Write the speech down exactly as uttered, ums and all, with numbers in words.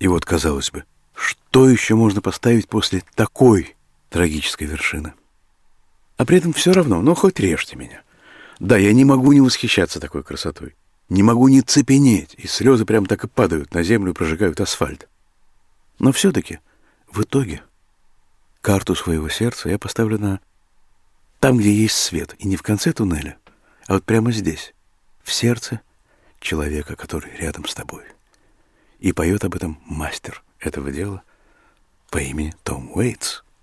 вот, казалось бы, что еще можно поставить после такой трагической вершины? А при этом все равно, ну, хоть режьте меня. Да, я не могу не восхищаться такой красотой. Не могу не цепенеть, и слезы прям так и падают на землю и прожигают асфальт. Но все-таки, в итоге, карту своего сердца я поставлю на там, где есть свет, и не в конце туннеля, а вот прямо здесь, в сердце человека, который рядом с тобой. И поет об этом мастер этого дела по имени Том Уэйтс.